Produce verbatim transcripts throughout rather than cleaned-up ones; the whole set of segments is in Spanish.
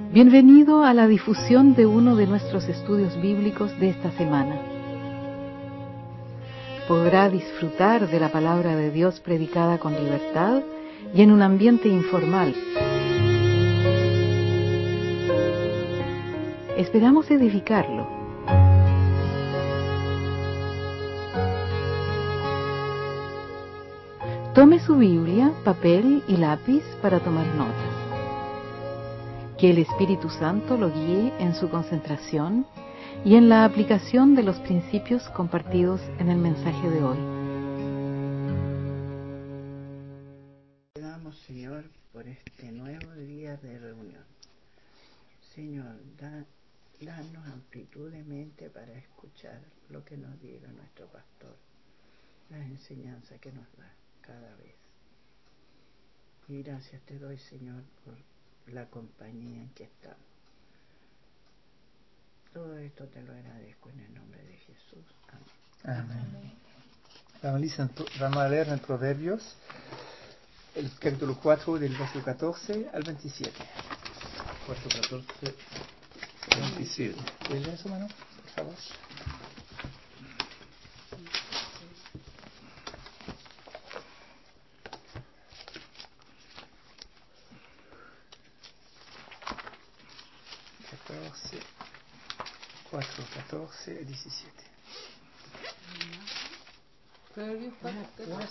Bienvenido a la difusión de uno de nuestros estudios bíblicos de esta semana. Podrá disfrutar de la palabra de Dios predicada con libertad y en un ambiente informal. Esperamos edificarlo. Tome su Biblia, papel y lápiz para tomar notas. Que el Espíritu Santo lo guíe en su concentración y en la aplicación de los principios compartidos en el mensaje de hoy. Te damos, Señor, por este nuevo día de reunión. Señor, da, danos amplitud de mente para escuchar lo que nos diga nuestro pastor, las enseñanzas que nos da cada vez. Y gracias te doy, Señor, por la compañía en que estamos. Todo esto te lo agradezco en el nombre de Jesús. Amén. Amén. Vamos, vamos a leer en Proverbios, el capítulo cuatro, del verso catorce al veintisiete. cuatro, catorce, veintisiete. ¿Puedes leer eso, mano? Por favor. catorce, cuatro, catorce, diecisiete. Proverbios cuatro.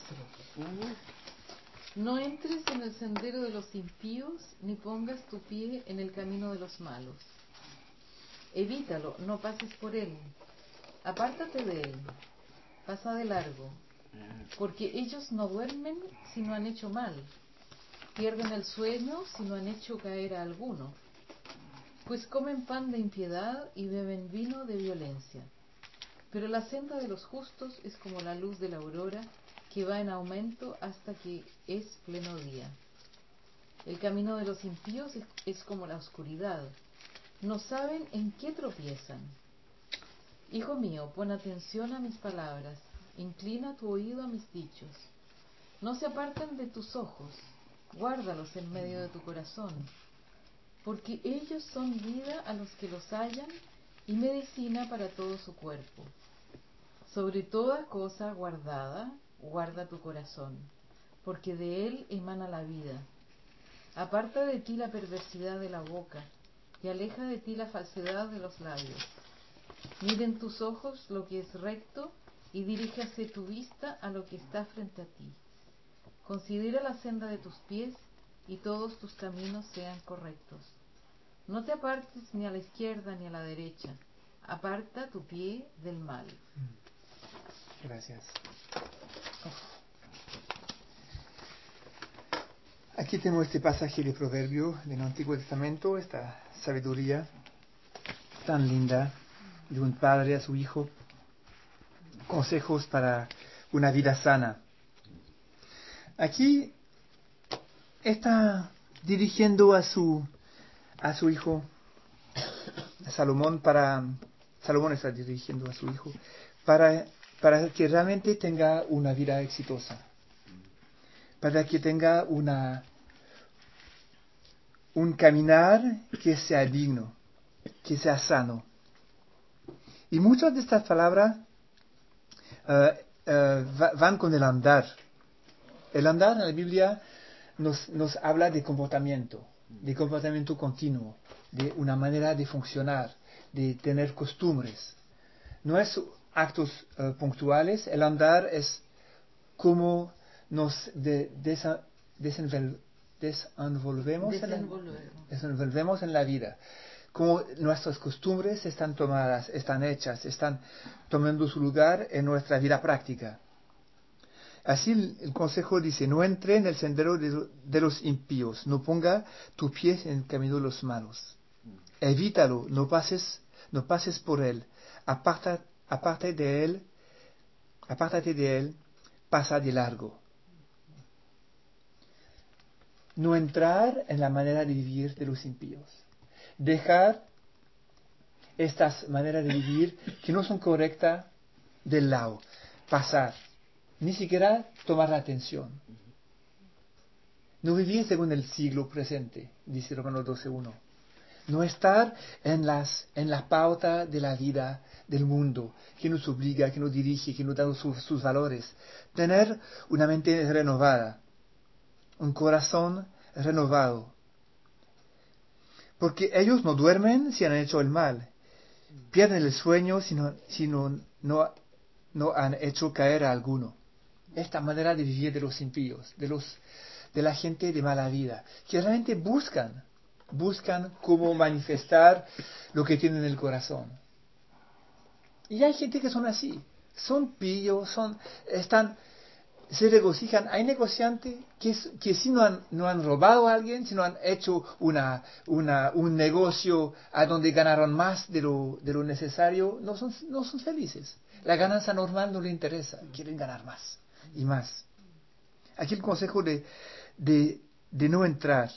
No entres en el sendero de los impíos, ni pongas tu pie en el camino de los malos. Evítalo, no pases por él. Apártate de él, pasa de largo, porque ellos no duermen si no han hecho mal, pierden el sueño si no han hecho caer a alguno, pues comen pan de impiedad y beben vino de violencia. Pero la senda de los justos es como la luz de la aurora, que va en aumento hasta que es pleno día. El camino de los impíos es, es como la oscuridad, no saben en qué tropiezan. Hijo mío, pon atención a mis palabras, inclina tu oído a mis dichos. No se aparten de tus ojos, guárdalos en medio de tu corazón, porque ellos son vida a los que los hallan y medicina para todo su cuerpo. Sobre toda cosa guardada, guarda tu corazón, porque de él emana la vida. Aparta de ti la perversidad de la boca, y aleja de ti la falsedad de los labios. Miren tus ojos lo que es recto, y diríjase tu vista a lo que está frente a ti. Considera la senda de tus pies, y todos tus caminos sean correctos. No te apartes ni a la izquierda ni a la derecha, aparta tu pie del mal. Gracias. Aquí tenemos este pasaje de Proverbio del Antiguo Testamento, esta sabiduría tan linda de un padre a su hijo, consejos para una vida sana. Aquí está dirigiendo a su a su hijo, a Salomón, para Salomón está dirigiendo a su hijo para para que realmente tenga una vida exitosa, para que tenga una un caminar que sea digno, que sea sano. Y muchas de estas palabras uh, uh, van con el andar. El andar en la Biblia nos, nos habla de comportamiento, de comportamiento continuo, de una manera de funcionar, de tener costumbres. No es actos uh, puntuales, el andar es cómo nos de, desa, desenvol, desenvolvemos, Desenvolvemos. En la, desenvolvemos en la vida. Cómo nuestras costumbres están tomadas, están hechas, están tomando su lugar en nuestra vida práctica. Así el, el consejo dice, no entre en el sendero de, de los impíos, no ponga tu pie en el camino de los malos. Evítalo, no pases, no pases por él, aparta, aparte de él, apártate de él, pasa de largo. No entrar en la manera de vivir de los impíos. Dejar estas maneras de vivir que no son correctas del lado. Pasar. Ni siquiera tomar la atención. No vivir según el siglo presente, dice Romanos doce uno. No estar en, las, en la pauta de la vida del mundo, que nos obliga, que nos dirige, que nos da sus, sus valores. Tener una mente renovada, un corazón renovado. Porque ellos no duermen si han hecho el mal. Pierden el sueño si no, si no, no, no han hecho caer a alguno. Esta manera de vivir de los impíos, de, los, de la gente de mala vida, que realmente buscan, buscan cómo manifestar lo que tienen en el corazón. Y hay gente que son así, son pillos, son, están, se regocijan. Hay negociantes que, que si no han, no han robado a alguien, si no han hecho una, una, un negocio a donde ganaron más de lo, de lo necesario, no son, no son felices. La ganancia normal no les interesa, quieren ganar más y más. Aquí el consejo de, de, de no entrar,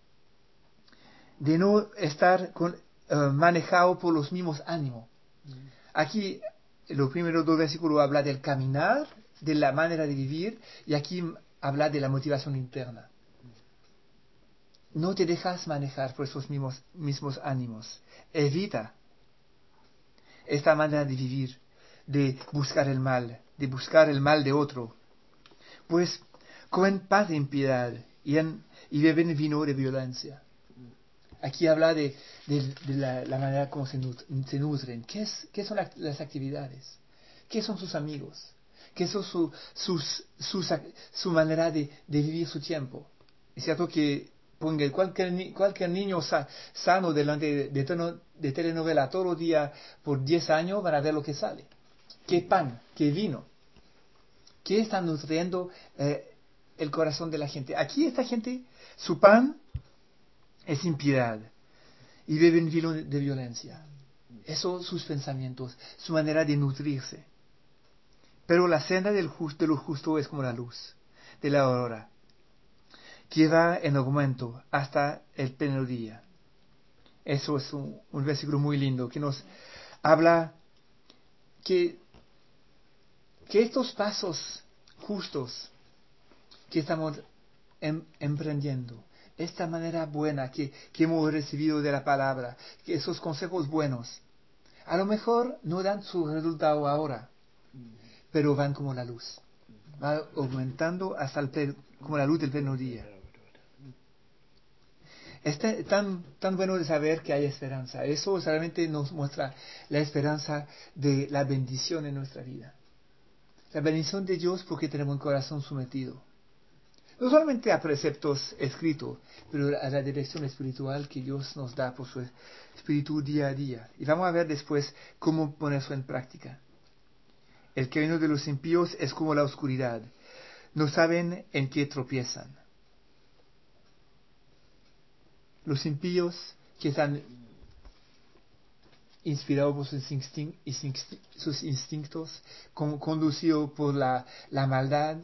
de no estar con, uh, manejado por los mismos ánimos. Aquí los primeros dos versículos habla del caminar, de la manera de vivir, y aquí habla de la motivación interna. No te dejas manejar por esos mismos, mismos ánimos. Evita esta manera de vivir, de buscar el mal, de buscar el mal de otro. Pues comen paz de impiedad y, en, y beben vino de violencia. Aquí habla de, de, de la, la manera como se, nut, se nutren. ¿Qué, es, ¿Qué son la, las actividades? ¿Qué son sus amigos? ¿Qué son su, sus, sus, su manera de, de vivir su tiempo? Es cierto que ponga cualquier, cualquier niño sa, sano delante de, de, tono, de telenovela todo el día por diez años van a ver lo que sale. ¿Qué pan? ¿Qué vino? ¿Qué está nutriendo eh, el corazón de la gente? Aquí esta gente, su pan es impiedad y beben vino de violencia. Eso sus pensamientos, su manera de nutrirse. Pero la senda del just, de lo justo es como la luz de la aurora, que va en aumento hasta el pleno día. Eso es un, un versículo muy lindo que nos habla que, que estos pasos justos que estamos em, emprendiendo, esta manera buena que, que hemos recibido de la palabra, que esos consejos buenos, a lo mejor no dan su resultado ahora, pero van como la luz, va aumentando hasta el pleno, como la luz del pleno día. Es tan, tan bueno de saber que hay esperanza. Eso realmente nos muestra la esperanza de la bendición en nuestra vida. La bendición de Dios porque tenemos un corazón sometido. No solamente a preceptos escritos, pero a la dirección espiritual que Dios nos da por su espíritu día a día. Y vamos a ver después cómo poner eso en práctica. El camino de los impíos es como la oscuridad. No saben en qué tropiezan. Los impíos que están inspirados por sus, instinct, instinct, sus instintos, con, conducidos por la, la maldad,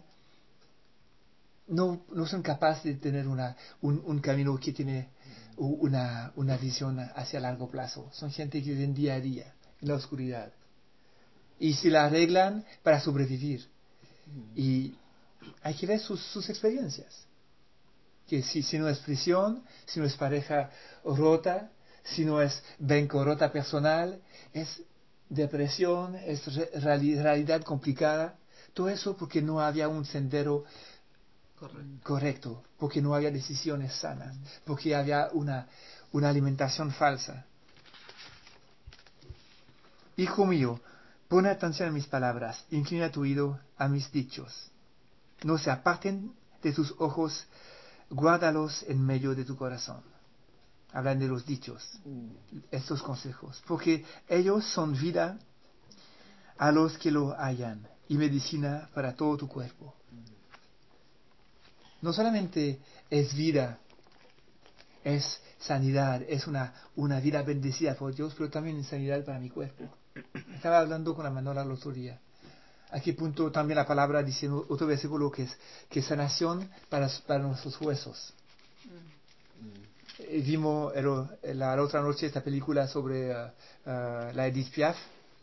no, no son capaces de tener una, un, un camino que tiene una, una visión hacia largo plazo. Son gente que viven día a día en la oscuridad. Y se la arreglan para sobrevivir. Y hay que ver sus, sus experiencias. Que si, si no es prisión, si no es pareja rota, si no es bancarrota personal, es depresión, es re, realidad complicada. Todo eso porque no había un sendero correcto, correcto porque no había decisiones sanas, porque había una, una alimentación falsa. Hijo mío, pon atención a mis palabras, inclina tu oído a mis dichos. No se aparten de tus ojos, guárdalos en medio de tu corazón. Hablan de los dichos, estos consejos, porque ellos son vida a los que lo hallan y medicina para todo tu cuerpo. No solamente es vida, es sanidad, es una, una vida bendecida por Dios, pero también es sanidad para mi cuerpo. Estaba hablando con la Manola el otro día. ¿A qué punto también la palabra dice en otro versículo que es que sanación para, para nuestros huesos? Mm. Eh, vimos el, la, la otra noche esta película sobre uh, uh, la Edith Piaf,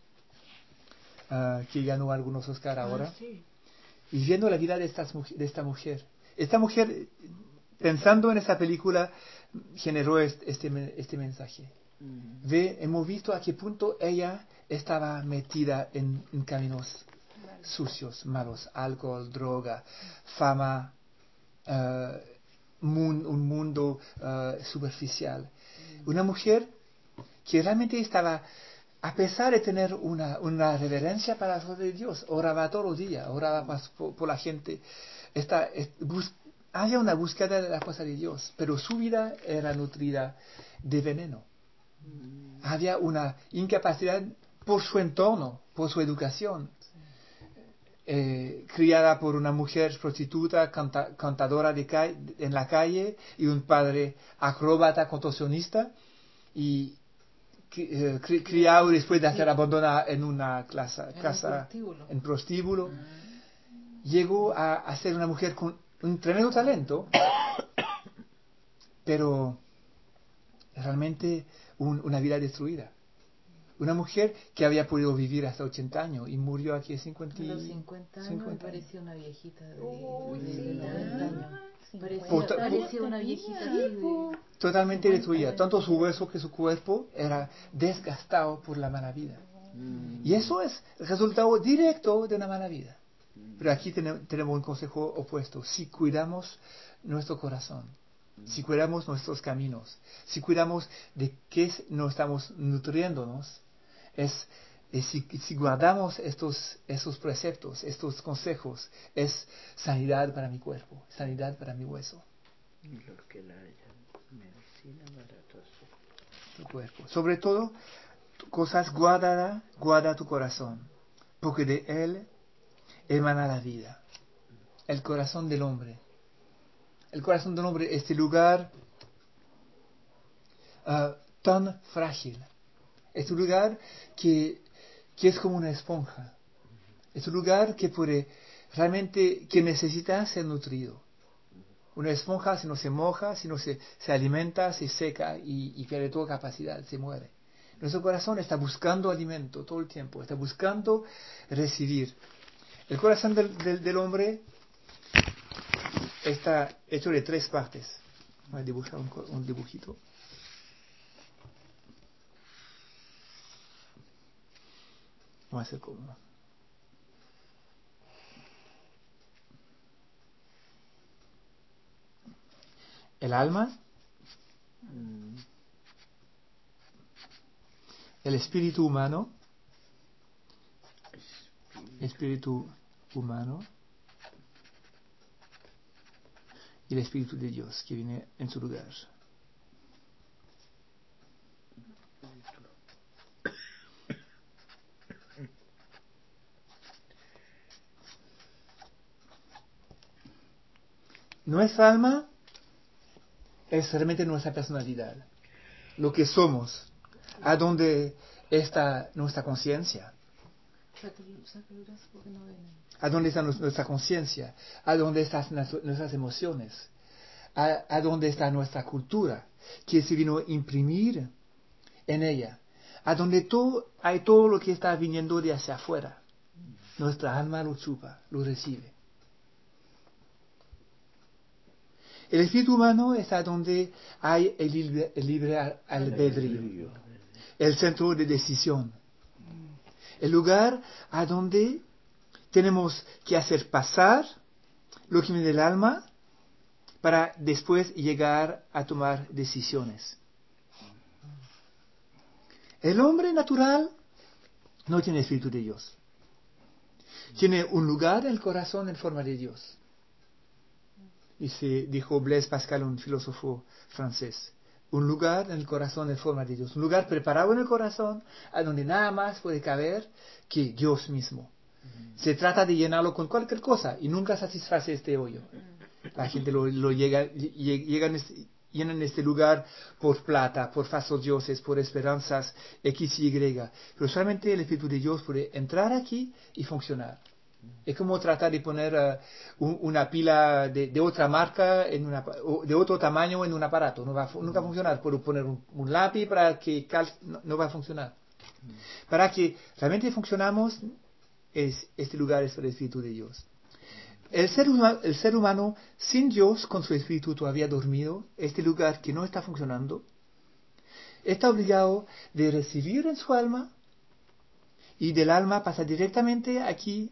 uh, que ganó algunos Oscar ahora. Ah, sí. Y viendo la vida de, estas, de esta mujer, esta mujer pensando en esa película, generó este, este, este mensaje. Mm. Ve, hemos visto a qué punto ella estaba metida en, en caminos sucios, malos, alcohol, droga, fama, uh, mun, un mundo uh, superficial. Una mujer que realmente estaba, a pesar de tener una, una reverencia para los de Dios, oraba todos los días, oraba por, por la gente, esta, es, bus, había una búsqueda de la cosa de Dios, pero su vida era nutrida de veneno. Mm. Había una incapacidad por su entorno, por su educación. Eh, criada por una mujer prostituta, canta, cantadora de ca en la calle, y un padre acróbata, contorsionista, y eh, cri criado después de ser abandonada en una clase, en casa, prostíbulo. en prostíbulo, llegó a, a ser una mujer con un tremendo talento, pero realmente un, una vida destruida. Una mujer que había podido vivir hasta ochenta años y murió aquí a cincuenta. A los cincuenta años cincuenta me parecía una viejita de, Uy, de, sí, de noventa años. Parecía, Por- parecía una viejita así de... Totalmente destruida. cincuenta. Tanto su hueso que su cuerpo era desgastado por la mala vida. Mm. Y eso es resultado directo de una mala vida. Pero aquí tenemos, tenemos un consejo opuesto. Si cuidamos nuestro corazón, si cuidamos nuestros caminos, si cuidamos de qué no estamos nutriéndonos, es, es si, si guardamos estos, estos preceptos, estos consejos, es sanidad para mi cuerpo, sanidad para mi hueso. Los que la hayan, medicina para todos. Tu cuerpo. Sobre todo, cosas guardadas, guarda tu corazón, porque de él emana la vida. El corazón del hombre. El corazón del hombre, este lugar uh, tan frágil. Es un lugar que, que es como una esponja. Es un lugar que puede realmente, que necesita ser nutrido. Una esponja, si no se moja, si no se, se alimenta, se seca y, y pierde toda capacidad, se muere. Nuestro corazón está buscando alimento todo el tiempo, está buscando recibir. El corazón del, del, del hombre está hecho de tres partes. Voy a dibujar un, un dibujito. Vamos a hacer como... El alma, Mm. el espíritu humano, espíritu humano y el espíritu de Dios que viene en su lugar. Nuestra alma es realmente nuestra personalidad, lo que somos, a dónde está nuestra conciencia, a dónde está nuestra conciencia, a dónde están nuestras emociones, a, a dónde está nuestra cultura, que se vino a imprimir en ella, a donde todo, hay todo lo que está viniendo de hacia afuera. Nuestra alma lo chupa, lo recibe. El espíritu humano está donde hay el libre, el libre albedrío, el centro de decisión, el lugar a donde tenemos que hacer pasar lo que viene del alma para después llegar a tomar decisiones. El hombre natural no tiene espíritu de Dios. Tiene un lugar en el corazón en forma de Dios. Y se dijo Blaise Pascal, un filósofo francés, un lugar en el corazón en forma de Dios, un lugar preparado en el corazón a donde nada más puede caber que Dios mismo. Mm. Se trata de llenarlo con cualquier cosa y nunca satisface este hoyo. Mm. La gente lo, lo llega, llega en este, llenan este lugar por plata, por falsos dioses, por esperanzas X y Y, pero solamente el Espíritu de Dios puede entrar aquí y funcionar. Es como tratar de poner uh, un, una pila de, de otra marca, en una, de otro tamaño en un aparato. No va a, nunca va a funcionar. Puedo poner un, un lápiz para que cal, no, no va a funcionar. Para que realmente funcionamos, es, este lugar es el Espíritu de Dios. el ser, huma- el ser humano sin Dios, con su espíritu todavía dormido, este lugar que no está funcionando, está obligado de recibir en su alma y del alma pasa directamente aquí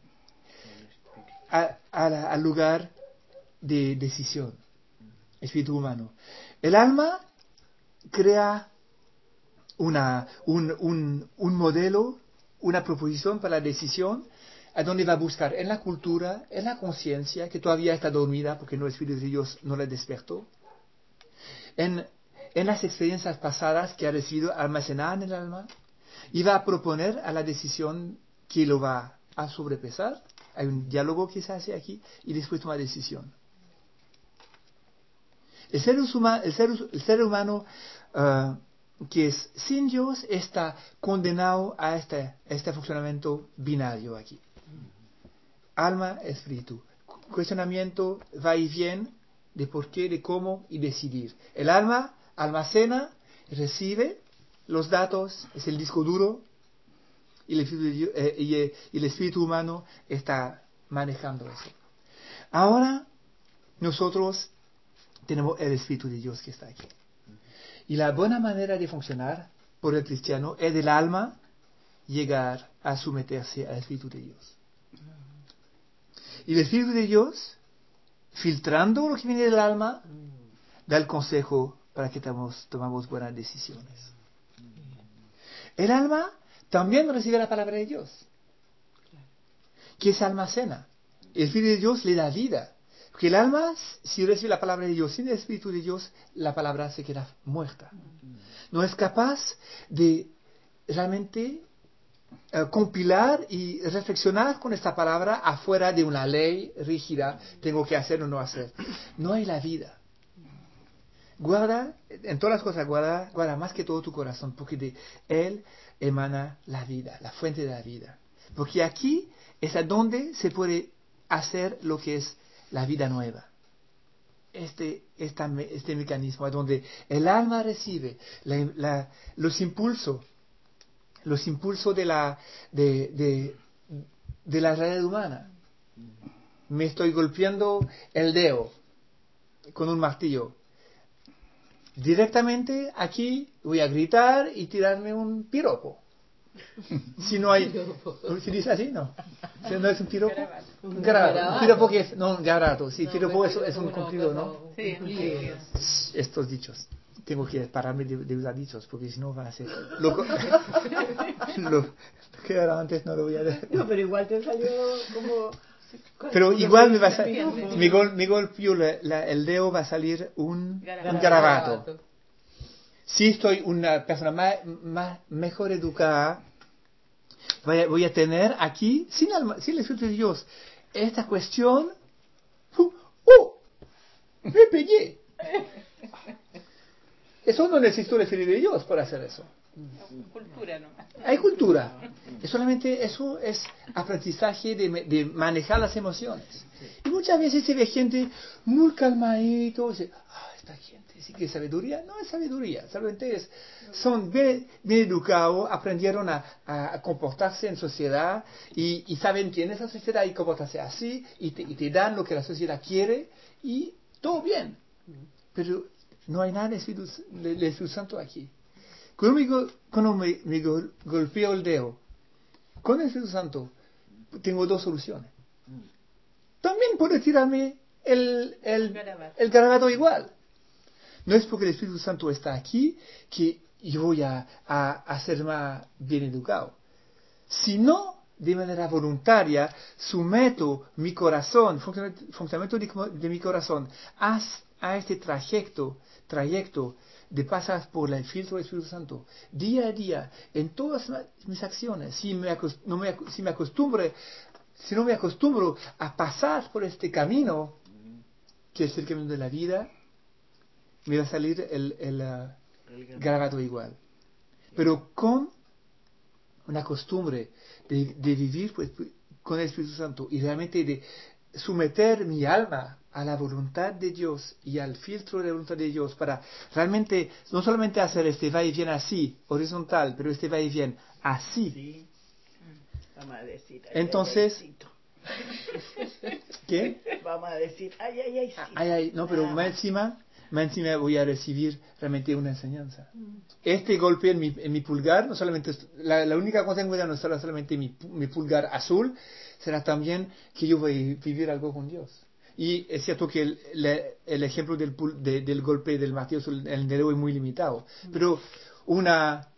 a- a la- al lugar de decisión, espíritu humano. El alma crea una, un, un, un modelo, una proposición para la decisión, a donde va a buscar en la cultura, en la conciencia, que todavía está dormida porque no el Espíritu de Dios no la despertó, en, en las experiencias pasadas que ha recibido almacenadas en el alma, y va a proponer a la decisión que lo va a sobrepesar. Hay un diálogo que se hace aquí y después toma decisión. El ser, huma- el ser, el ser humano uh, que es sin Dios está condenado a este, este funcionamiento binario aquí. Alma, espíritu. Cuestionamiento, va y viene de por qué, de cómo y decidir. El alma almacena, recibe los datos, es el disco duro, y el espíritu, de Dios- eh, y, eh, y el espíritu humano está manejando eso. Ahora nosotros tenemos el Espíritu de Dios que está aquí. Y la buena manera de funcionar por el cristiano es del alma llegar a someterse al Espíritu de Dios. Y el Espíritu de Dios, filtrando lo que viene del alma, da el consejo para que tomamos, tomamos buenas decisiones. El alma también recibe la palabra de Dios, que se almacena. El Espíritu de Dios le da vida. Porque el alma, si recibe la palabra de Dios sin el Espíritu de Dios, la palabra se queda muerta. No es capaz de realmente eh, compilar y reflexionar con esta palabra afuera de una ley rígida, tengo que hacer o no hacer. No hay la vida. Guarda, en todas las cosas, guarda, guarda más que todo tu corazón, porque de él emana la vida, la fuente de la vida. Porque aquí es a donde se puede hacer lo que es la vida nueva. Este, esta, este mecanismo a donde el alma recibe la, la, los impulsos, los impulsos de la, de, de, de la realidad humana. Me estoy golpeando el dedo con un martillo. Directamente aquí voy a gritar y tirarme un piropo. Si no hay... ¿Se dice así? No. Si no es un piropo. Un garabato. Un piropo que es... No, un garabato. Sí, no, piropo es, es un cumplido, ¿no? Sí, estos dichos. Tengo que pararme de, de usar dichos, porque si no va a ser... Lo, lo, lo que era antes no lo voy a decir. No, pero igual te salió como... Pero igual me va a salir... Me, gol, me golpeó la, la, el dedo, va a salir un garabato. Un garabato. Si estoy una persona más, más, mejor educada, voy a, voy a tener aquí, sin, alma, sin el Espíritu de Dios, esta cuestión, ¡oh! ¡Oh! ¡Me pegué! Eso no necesito el Espíritu de Dios para hacer eso. Cultura, ¿no? Hay cultura. Es solamente eso es aprendizaje de, de manejar las emociones. Y muchas veces se ve gente muy calmadito, dice, ah, esta gente sí que es sabiduría. No es sabiduría, solamente es, son bien, bien educados, aprendieron a, a comportarse en sociedad y, y saben quién es la sociedad y comportarse así y te, y te dan lo que la sociedad quiere y todo bien. Pero no hay nada de Espíritu, de, de Espíritu Santo aquí. Cuando me, cuando me, me gol, golpeo el dedo con el Espíritu Santo, tengo dos soluciones. También puedo tirarme el, el, el garabato igual. No es porque el Espíritu Santo está aquí que yo voy a, a, a ser más bien educado. Sino, de manera voluntaria, someto mi corazón, funcionamiento de, de mi corazón, a, a este trayecto, trayecto de pasar por el filtro del Espíritu Santo, día a día, en todas mis acciones. Si me, acost- no me, si me acostumbre, si no me acostumbro a pasar por este camino, que es el camino de la vida, me va a salir el, el, uh, el garabato igual. Pero con una costumbre de, de vivir pues, con el Espíritu Santo y realmente de someter mi alma a la voluntad de Dios y al filtro de la voluntad de Dios para realmente no solamente hacer este va y viene así, horizontal, pero este va y viene así. Sí. Vamos a decir, Entonces, ¿Qué? Vamos a decir, ay, ay, ay, sí. Ay, ay, no, pero Nada más más. encima, más encima voy a recibir realmente una enseñanza. Este golpe en mi, en mi pulgar, no solamente, es- la, la única cosa que voy a no será solamente mi, pu- mi pulgar azul, será también que yo voy a vivir algo con Dios. Y es cierto que el, le- el ejemplo del, pul- de- del golpe del martillo sobre el dedo es muy limitado, pero una,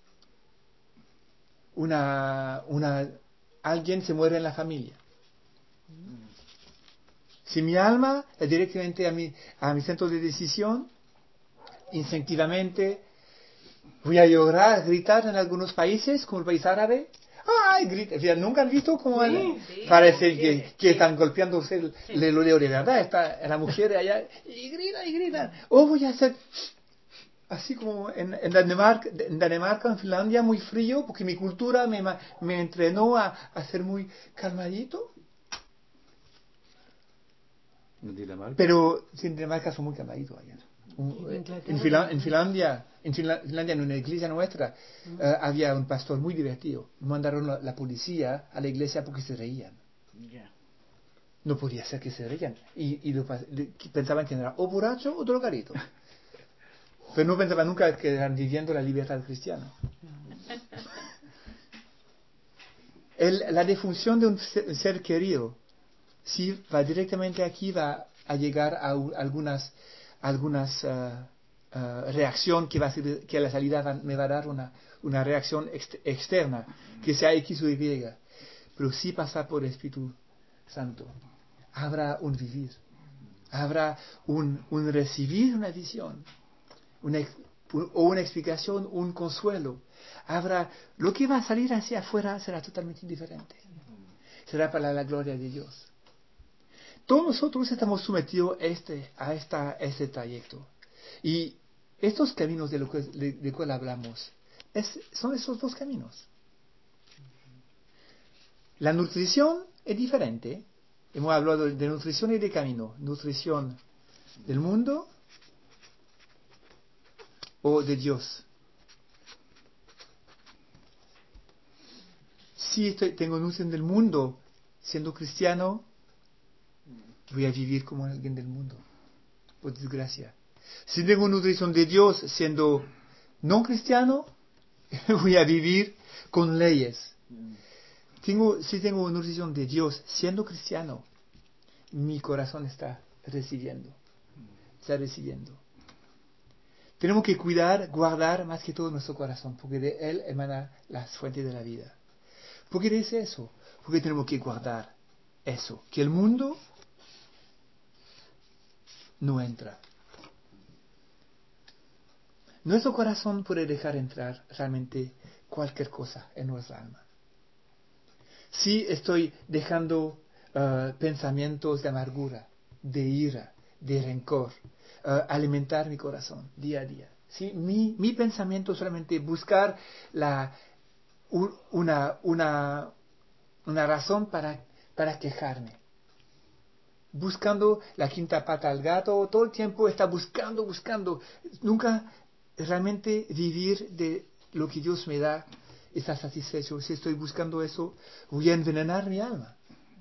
una, una, alguien se muere en la familia. Si mi alma es directamente a mi, a mi centro de decisión, instintivamente voy a llorar, gritar en algunos países, como el país árabe. ¡Ay! Grita. O sea, ¿nunca han visto cómo Sí, sí, parece sí, que, sí. que están golpeándose el, el oleo de verdad? Está la mujer allá y grita y grita. O voy a hacer así como en, en, Dinamarca, en Dinamarca, en Finlandia, muy frío, porque mi cultura me, ma- me entrenó a, a ser muy calmadito. En Dinamarca. Pero sí, en Dinamarca son muy calmaditos allá. Un- Y en Inglaterra en, Finla- también. en Finlandia, en Finla- Finlandia, en una iglesia nuestra, eh, había un pastor muy divertido. Mandaron la, la policía a la iglesia porque se reían. Ya. No podía ser que se reían. Y, y lo pas- de- que pensaban que era o borracho o drogadito. Pero no pensaban nunca que eran viviendo la libertad cristiana. El- la defunción de un ser, ser querido, si va directamente aquí, va a llegar a u- algunas, algunas eh, eh, reacción que va a ser, que a la salida va- me va a dar una, una reacción ex- externa, que sea X o Y. Pero si pasa por el Espíritu Santo, habrá un vivir, habrá un, un recibir una visión, una, ex- un- o una explicación, un consuelo. Habrá, lo que va a salir hacia afuera será totalmente diferente. Será para la gloria de Dios. Todos nosotros estamos sometidos a este, a esta, a este trayecto. Y estos caminos de los que de, de cual hablamos es, son esos dos caminos. La nutrición es diferente. Hemos hablado de nutrición y de camino. Nutrición del mundo o de Dios. Si estoy, tengo nutrición del mundo siendo cristiano, voy a vivir como alguien del mundo, por desgracia. Si tengo nutrición de Dios siendo no cristiano, voy a vivir con leyes. Tengo, si tengo nutrición de Dios siendo cristiano, mi corazón está recibiendo, está recibiendo. Tenemos que cuidar, guardar más que todo nuestro corazón, porque de él emana las fuentes de la vida. ¿Por qué dice eso? Porque tenemos que guardar eso, que el mundo no entra. Nuestro corazón puede dejar entrar realmente cualquier cosa en nuestra alma. Si estoy dejando uh, pensamientos de amargura, de ira, de rencor, uh, alimentar mi corazón día a día. Si mi, mi pensamiento es solamente buscar la, un, una, una, una razón para, para quejarme. Buscando la quinta pata al gato, todo el tiempo está buscando, buscando. Nunca realmente vivir de lo que Dios me da, está satisfecho. Si estoy buscando eso, voy a envenenar mi alma.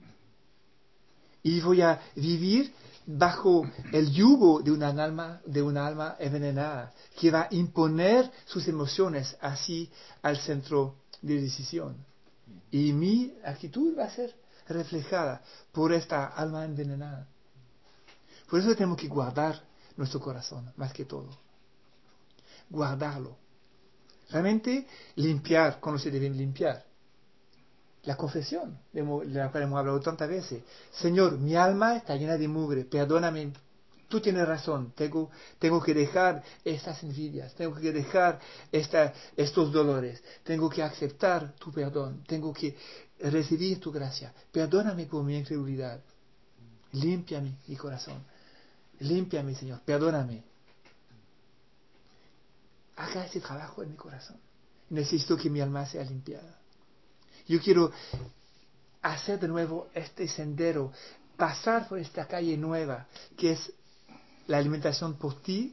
Y voy a vivir bajo el yugo de una alma, de una alma envenenada, que va a imponer sus emociones así al centro de decisión. Y mi actitud va a ser reflejada por esta alma envenenada. Por eso tenemos que guardar nuestro corazón, más que todo. Guardarlo. Realmente limpiar cuando se debe limpiar. La confesión, de la cual hemos hablado tantas veces. Señor, mi alma está llena de mugre, perdóname. Tú tienes razón, tengo, tengo que dejar estas envidias, tengo que dejar esta, estos dolores, tengo que aceptar tu perdón, tengo que recibir tu gracia. Perdóname por mi incredulidad. Límpiame mi corazón. Límpiame, Señor, perdóname. Haga ese trabajo en mi corazón. Necesito que mi alma sea limpiada. Yo quiero hacer de nuevo este sendero, pasar por esta calle nueva, que es la alimentación por ti,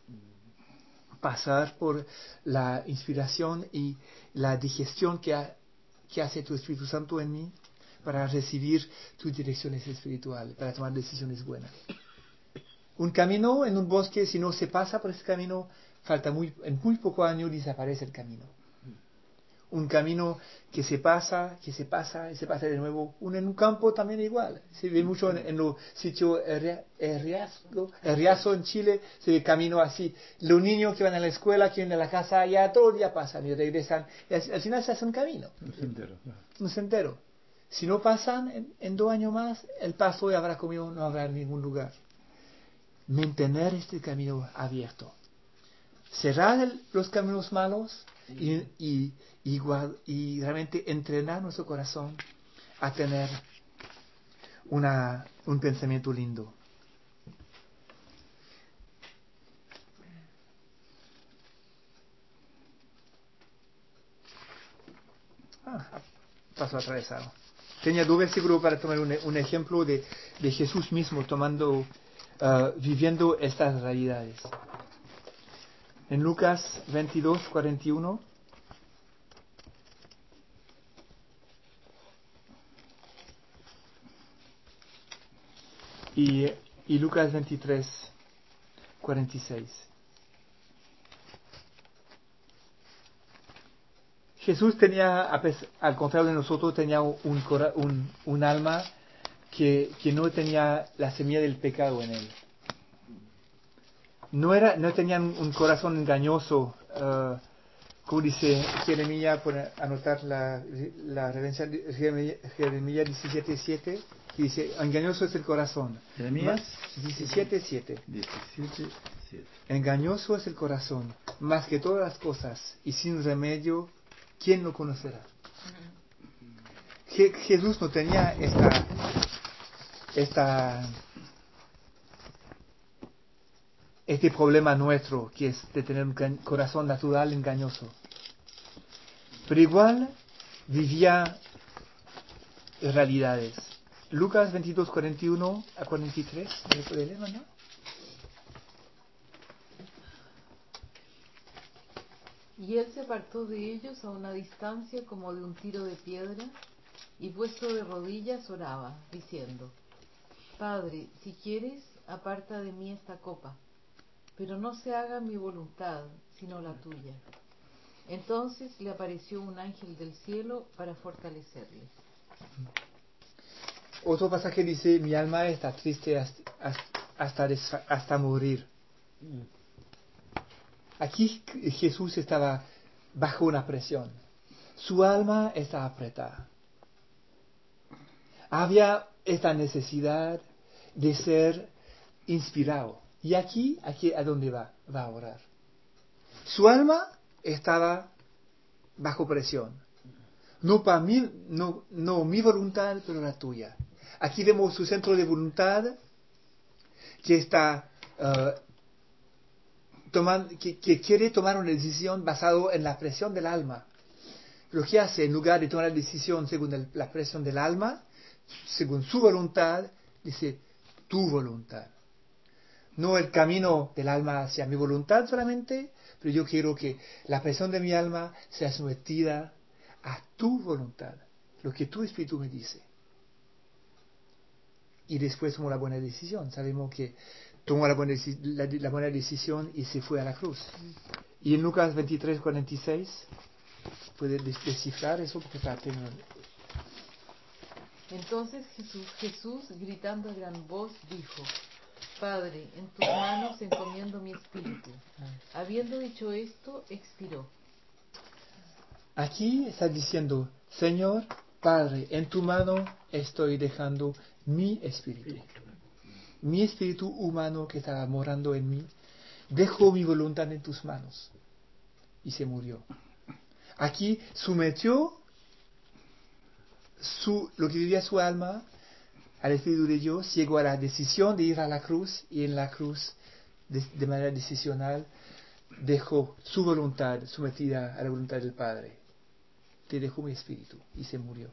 pasar por la inspiración y la digestión que, ha, que hace tu Espíritu Santo en mí, para recibir tus direcciones espirituales, para tomar decisiones buenas. Un camino en un bosque, si no se pasa por ese camino, falta muy, en muy pocos años desaparece el camino. Un camino que se pasa, que se pasa y se pasa de nuevo. Un, en un campo también igual. Se ve mucho en, en los sitios Riazo, Riazo en Chile, se ve camino así. Los niños que van a la escuela, que vienen a la casa, ya todo el día pasan y regresan. Y al, al final se hace un camino. Un sendero. Un sendero. Si no pasan, en, en dos años más, el paso ya habrá comido, no habrá en ningún lugar. Mantener este camino abierto. Cerrar el, los caminos malos y, y, y, y realmente entrenar nuestro corazón a tener una, un pensamiento lindo. Ah, paso atravesado. Tenía dos versículos para tomar un, un ejemplo de, de Jesús mismo tomando, uh, viviendo estas realidades. En Lucas veintidós, cuarenta y uno. Y, y Lucas veintitrés, cuarenta y seis. Jesús tenía, al contrario de nosotros, tenía un, un, un alma que, que no tenía la semilla del pecado en él. No, era, no tenía un corazón engañoso, uh, como dice Jeremías, por anotar la, la referencia de Jeremías, Jeremías diecisiete siete, que dice, engañoso es el corazón. Jeremías diecisiete siete. diecisiete siete. Engañoso es el corazón, más que todas las cosas, y sin remedio, ¿quién lo conocerá? Je- Jesús no tenía esta, esta, este problema nuestro, que es de tener un corazón natural engañoso. Pero igual vivía realidades. Lucas veintidós, cuarenta y uno a cuarenta y tres, ¿me puede leer, no? Y él se apartó de ellos a una distancia como de un tiro de piedra, y puesto de rodillas oraba, diciendo: Padre, si quieres, aparta de mí esta copa, pero no se haga mi voluntad, sino la tuya. Entonces le apareció un ángel del cielo para fortalecerle. Otro pasaje dice, mi alma está triste hasta, hasta, hasta morir. Aquí Jesús estaba bajo una presión. Su alma está apretada. Había esta necesidad de ser inspirado. Y aquí, aquí ¿a dónde va? Va a orar. Su alma estaba bajo presión. No para mí, no, no mi voluntad, pero la tuya. Aquí vemos su centro de voluntad que está uh, tomando, que, que quiere tomar una decisión basado en la presión del alma. Lo que hace, en lugar de tomar la decisión según el, la presión del alma, según su voluntad, dice tu voluntad. No el camino del alma hacia mi voluntad solamente, pero yo quiero que la presión de mi alma sea sometida a tu voluntad, lo que tu espíritu me dice. Y después tomó la buena decisión. Sabemos que tomó la buena, la, la buena decisión y se fue a la cruz. Y en Lucas veintitrés, cuarenta y seis, ¿puede descifrar eso? Porque está teniendo... Entonces Jesús, Jesús, gritando a gran voz, dijo: Padre, en tus manos encomiendo mi espíritu. Habiendo dicho esto, expiró. Aquí está diciendo, Señor, Padre, en tu mano estoy dejando mi espíritu. Mi espíritu humano que estaba morando en mí, dejo mi voluntad en tus manos. Y se murió. Aquí sometió su, lo que vivía su alma al Espíritu de Dios, llegó a la decisión de ir a la cruz, y en la cruz, de, de manera decisional, dejó su voluntad sometida a la voluntad del Padre. Te dejó mi espíritu, y se murió.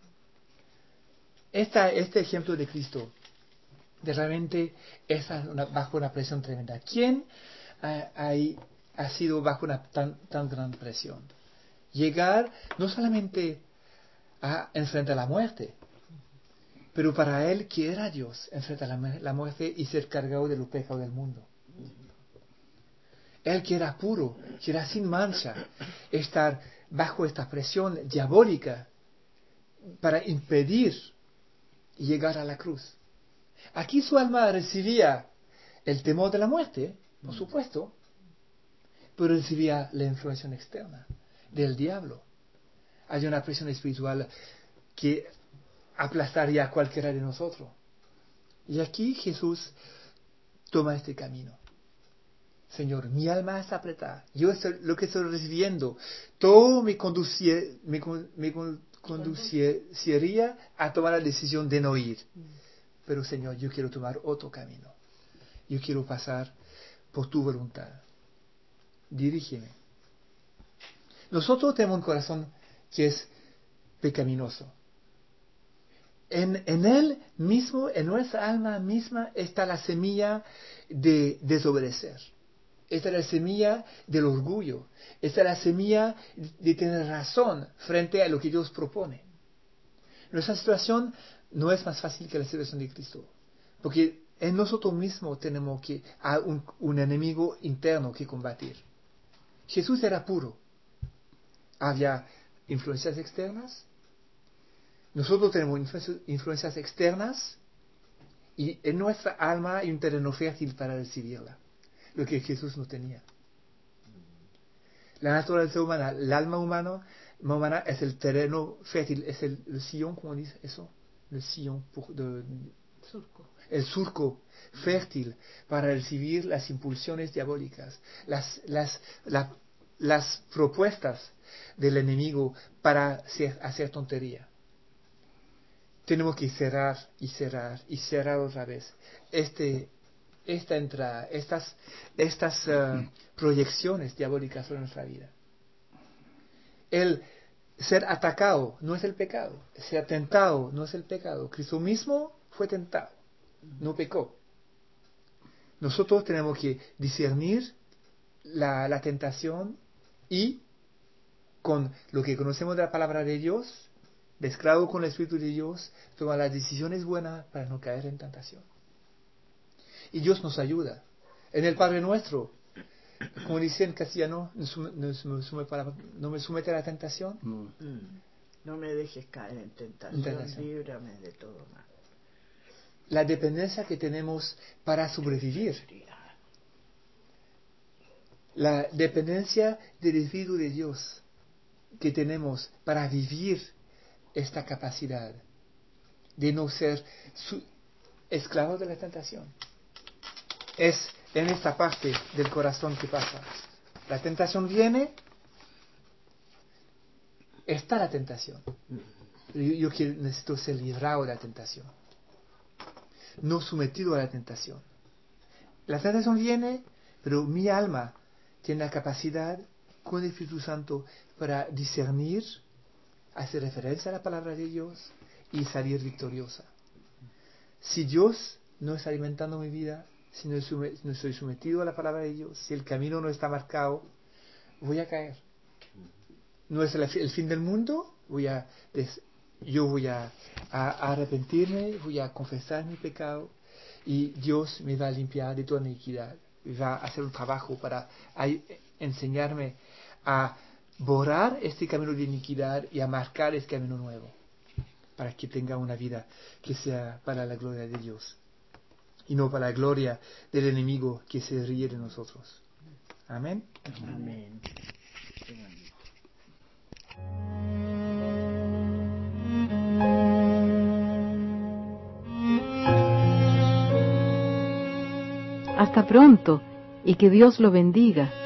Esta, este ejemplo de Cristo, de realmente está una, bajo una presión tremenda. ¿Quién ha, ha, ha sido bajo una tan, tan gran presión? Llegar no solamente a enfrentar la muerte, Pero para él, que era Dios, enfrentar la, la muerte y ser cargado de los pecados del mundo. Él que era puro, que era sin mancha, estar bajo esta presión diabólica para impedir llegar a la cruz. Aquí su alma recibía el temor de la muerte, por supuesto, pero recibía la influencia externa del diablo. Hay una presión espiritual que aplastaría a cualquiera de nosotros. Y aquí Jesús toma este camino. Señor, mi alma está apretada. Yo estoy, lo que estoy recibiendo, todo me, conducie, me, me conduciría a tomar la decisión de no ir. Pero Señor, yo quiero tomar otro camino. Yo quiero pasar por tu voluntad. Dirígeme. Nosotros tenemos un corazón que es pecaminoso. En, en él mismo, en nuestra alma misma, está la semilla de desobedecer. Esta es la semilla del orgullo. Esta es la semilla de tener razón frente a lo que Dios propone. Nuestra situación no es más fácil que la situación de Cristo. Porque en nosotros mismos tenemos que, a un, un enemigo interno que combatir. Jesús era puro. Había influencias externas. Nosotros tenemos influ- influencias externas. Y en nuestra alma hay un terreno fértil para recibirla. Lo que Jesús no tenía. La naturaleza humana, el alma humana, humana es el terreno fértil, es el, el sillón, ¿cómo dice eso? El sillón, pour, de, Surco. el surco fértil para recibir las impulsiones diabólicas, las, las, la, las propuestas del enemigo para hacer, hacer tontería. Tenemos que cerrar y cerrar y cerrar otra vez este esta entrada, estas, estas uh, proyecciones diabólicas sobre nuestra vida. El ser atacado no es el pecado, ser tentado no es el pecado. Cristo mismo fue tentado, no pecó. Nosotros tenemos que discernir la, la tentación y con lo que conocemos de la palabra de Dios, mezclado con el Espíritu de Dios, tomar las decisiones buenas para no caer en tentación. Y Dios nos ayuda. En el Padre Nuestro, como dice en castellano, no, sume, no, sume para, no me somete a la tentación. Mm. No me dejes caer en tentación, tentación. líbrame de todo mal. La dependencia que tenemos para sobrevivir. La dependencia del Espíritu de Dios que tenemos para vivir esta capacidad de no ser su, esclavos de la tentación. Es en esta parte del corazón que pasa. La tentación viene, está la tentación. Yo, yo quiero, necesito ser librado de la tentación, no sometido a la tentación. La tentación viene, pero mi alma tiene la capacidad con el Espíritu Santo para discernir, hacer referencia a la palabra de Dios y salir victoriosa. Si Dios no está alimentando mi vida, si no estoy sometido a la palabra de Dios, si el camino no está marcado, voy a caer. No es el, el fin del mundo, voy a, des, yo voy a, a, a arrepentirme, voy a confesar mi pecado y Dios me va a limpiar de toda iniquidad. Va a hacer un trabajo para a, enseñarme a borrar este camino de iniquidad y a marcar este camino nuevo, para que tenga una vida que sea para la gloria de Dios y no para la gloria del enemigo que se ríe de nosotros. Amén. Amén. Hasta pronto y que Dios lo bendiga.